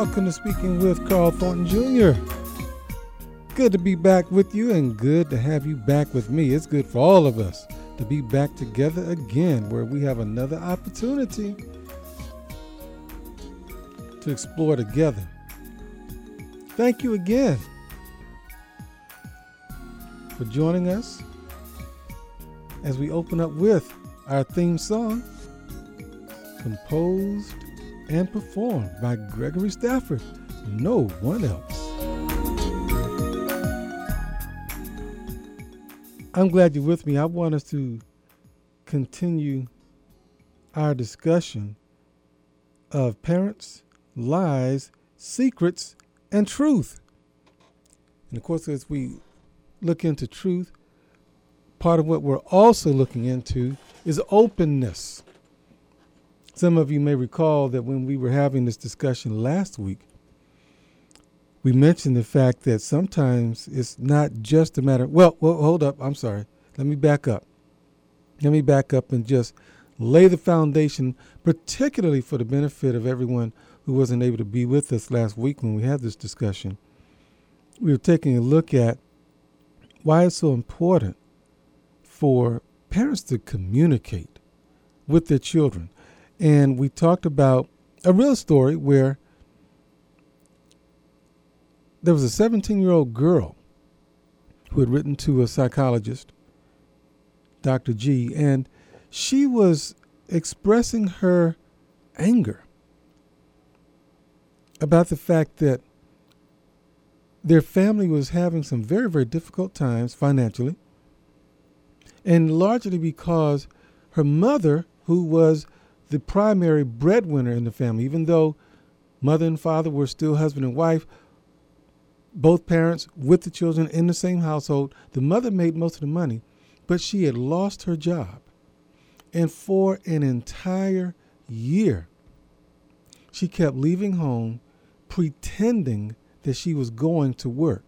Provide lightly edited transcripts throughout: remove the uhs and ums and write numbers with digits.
Welcome to Speaking with Carl Thornton Jr. Good to be back with you and good to have you back with me. It's good for all of us to be back together again where we have another opportunity to explore together. Thank you again for joining us as we open up with our theme song, composed and performed by Gregory Stafford, no one else. I'm glad you're with me. I want us to continue our discussion of parents, lies, secrets, and truth. And of course, as we look into truth, part of what we're also looking into is openness. Some of you may recall that when we were having this discussion last week, we mentioned the fact that sometimes it's not just a matter, well, hold up, I'm sorry. Let me back up. Let me back up and just lay the foundation, particularly for the benefit of everyone who wasn't able to be with us last week when we had this discussion. We were taking a look at why it's so important for parents to communicate with their children. And we talked about a real story where there was a 17-year-old girl who had written to a psychologist, Dr. G, and she was expressing her anger about the fact that their family was having some very, very difficult times financially, and largely because her mother, who was the primary breadwinner in the family, even though mother and father were still husband and wife, both parents with the children in the same household, the mother made most of the money, but she had lost her job. And for an entire year, she kept leaving home pretending that she was going to work.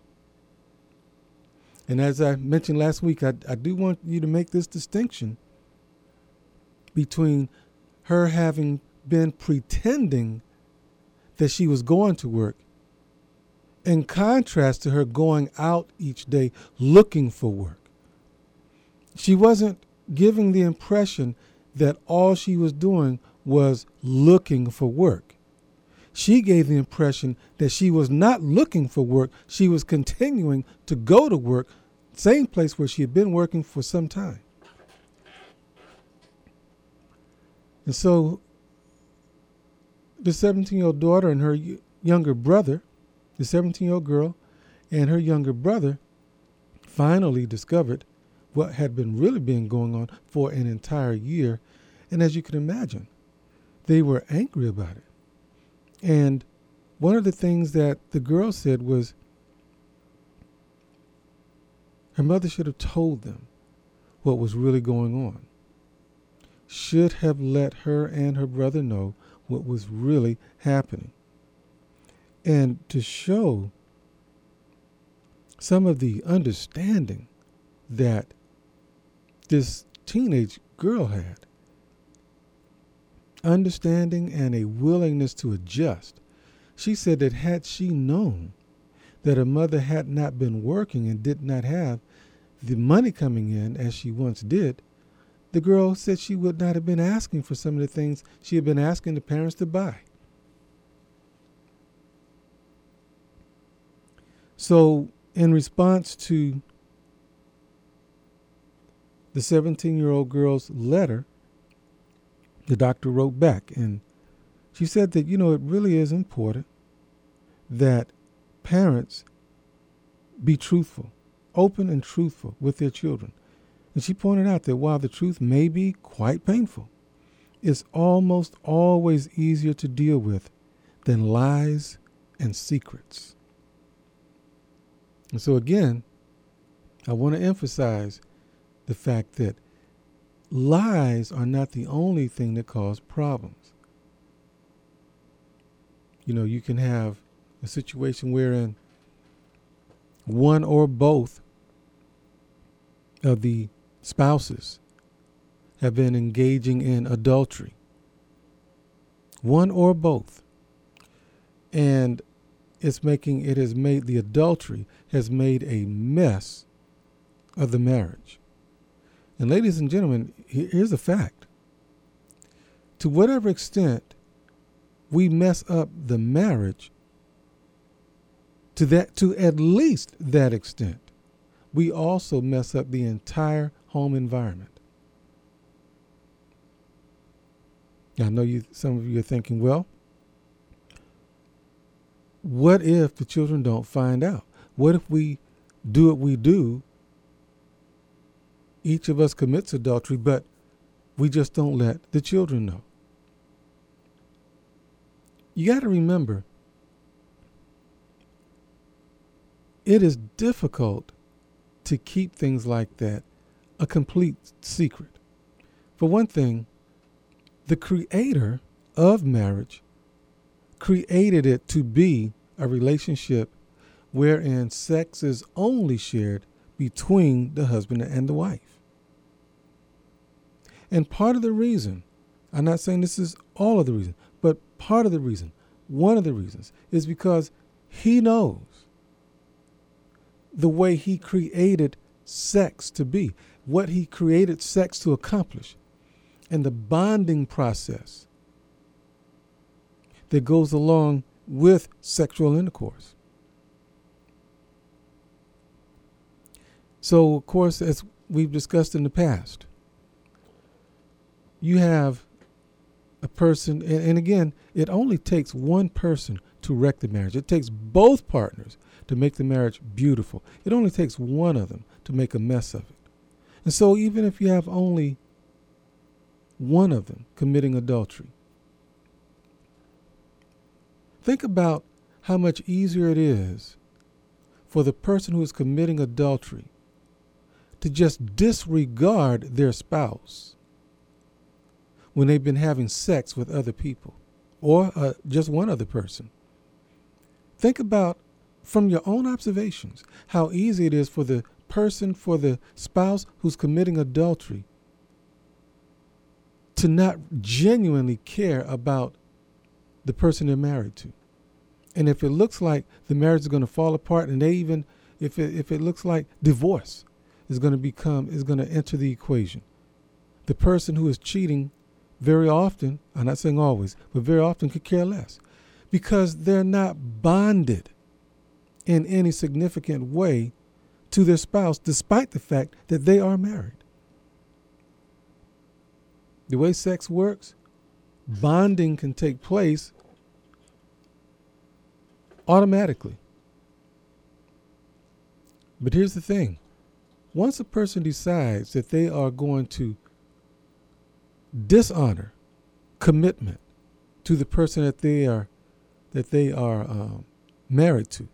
And as I mentioned last week, I do want you to make this distinction between her having been pretending that she was going to work in contrast to her going out each day looking for work. She wasn't giving the impression that all she was doing was looking for work. She gave the impression that she was not looking for work. She was continuing to go to work, same place where she had been working for some time. And so the 17-year-old daughter and her younger brother, the 17-year-old girl and her younger brother, finally discovered what had been really been going on for an entire year. And as you can imagine, they were angry about it. And one of the things that the girl said was her mother should have told them what was really going on. Should have let her and her brother know what was really happening. And to show some of the understanding that this teenage girl had, understanding and a willingness to adjust, she said that had she known that her mother had not been working and did not have the money coming in as she once did, the girl said she would not have been asking for some of the things she had been asking the parents to buy. So in response to the 17-year-old girl's letter, the doctor wrote back, and she said that, it really is important that parents be truthful, open and truthful with their children. And she pointed out that while the truth may be quite painful, it's almost always easier to deal with than lies and secrets. And so again, I want to emphasize the fact that lies are not the only thing that cause problems. You can have a situation wherein one or both of the spouses have been engaging in adultery. One or both. And the adultery has made a mess of the marriage. And ladies and gentlemen, here's a fact. To whatever extent we mess up the marriage, to at least that extent, we also mess up the entire home environment. I know some of you are thinking, well, what if the children don't find out? What if we do what we do? Each of us commits adultery, but we just don't let the children know. You got to remember, it is difficult to keep things like that a complete secret. For one thing, the creator of marriage created it to be a relationship wherein sex is only shared between the husband and the wife. And part of the reason, I'm not saying this is all of the reason, but part of the reason, one of the reasons, is because he knows the way he created sex to be, what he created sex to accomplish, and the bonding process that goes along with sexual intercourse. So, of course, as we've discussed in the past, you have a person, and again, it only takes one person to wreck the marriage. It takes both partners to make the marriage beautiful. It only takes one of them to make a mess of it. And so even if you have only one of them committing adultery, think about how much easier it is for the person who is committing adultery to just disregard their spouse when they've been having sex with other people or just one other person. Think about, from your own observations, how easy it is for the spouse who's committing adultery to not genuinely care about the person they're married to. And if it looks like the marriage is going to fall apart, and if it looks like divorce is going to enter the equation, the person who is cheating very often, I'm not saying always, but very often could care less, because they're not bonded in any significant way to their spouse, despite the fact that they are married. The way sex works, bonding can take place automatically. But here's the thing. Once a person decides that they are going to dishonor commitment to the person that they are married to,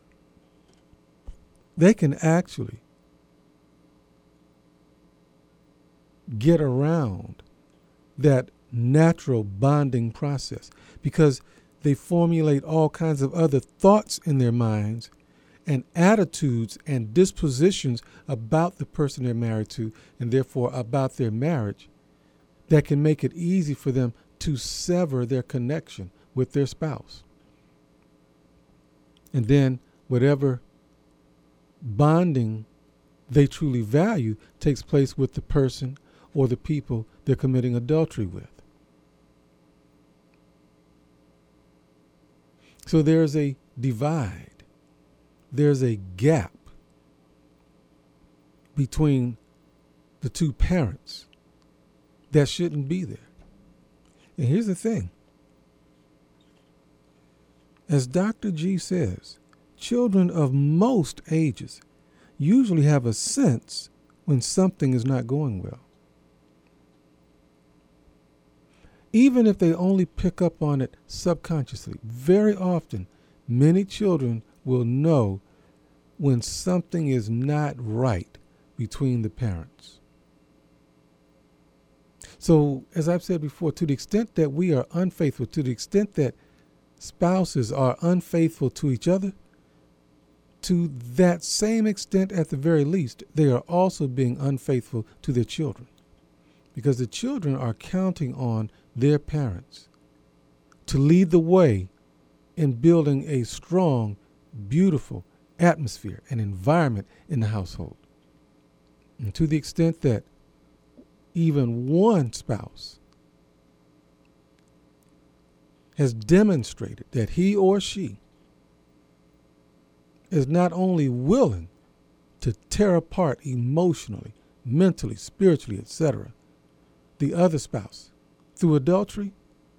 they can actually get around that natural bonding process because they formulate all kinds of other thoughts in their minds and attitudes and dispositions about the person they're married to, and therefore about their marriage, that can make it easy for them to sever their connection with their spouse. And then whatever bonding they truly value takes place with the person or the people they're committing adultery with. So there's a divide, there's a gap between the two parents that shouldn't be there. And here's the thing. As Dr. G says, children of most ages usually have a sense when something is not going well. Even if they only pick up on it subconsciously, very often, many children will know when something is not right between the parents. So, as I've said before, to the extent that we are unfaithful, to the extent that spouses are unfaithful to each other, to that same extent, at the very least, they are also being unfaithful to their children. Because the children are counting on their parents to lead the way in building a strong, beautiful atmosphere and environment in the household. And to the extent that even one spouse has demonstrated that he or she is not only willing to tear apart emotionally, mentally, spiritually, etc., the other spouse through adultery,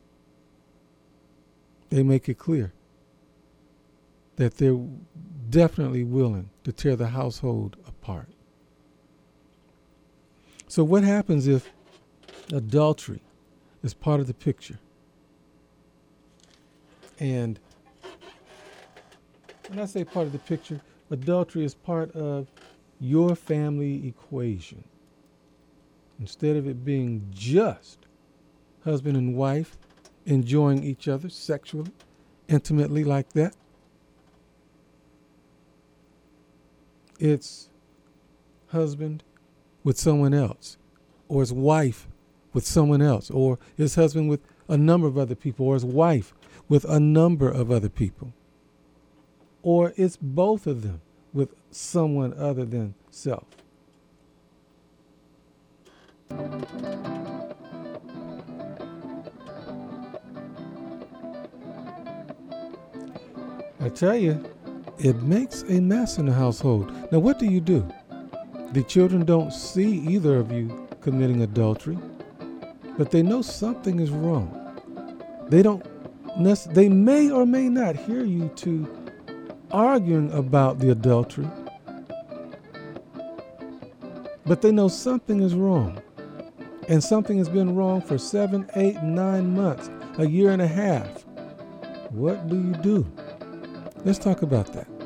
they make it clear that they're definitely willing to tear the household apart. So what happens if adultery is part of the picture? And when I say part of the picture, adultery is part of your family equation. Instead of it being just husband and wife enjoying each other sexually, intimately like that, it's husband with someone else, or his wife with someone else, or his husband with a number of other people, or his wife with a number of other people. Or it's both of them with someone other than self. I tell you, it makes a mess in the household. Now, what do? The children don't see either of you committing adultery, but they know something is wrong. They may or may not hear you two arguing about the adultery, but they know something is wrong. And something has been wrong for 7, 8, 9 months, a year and a half. What do? Let's talk about that.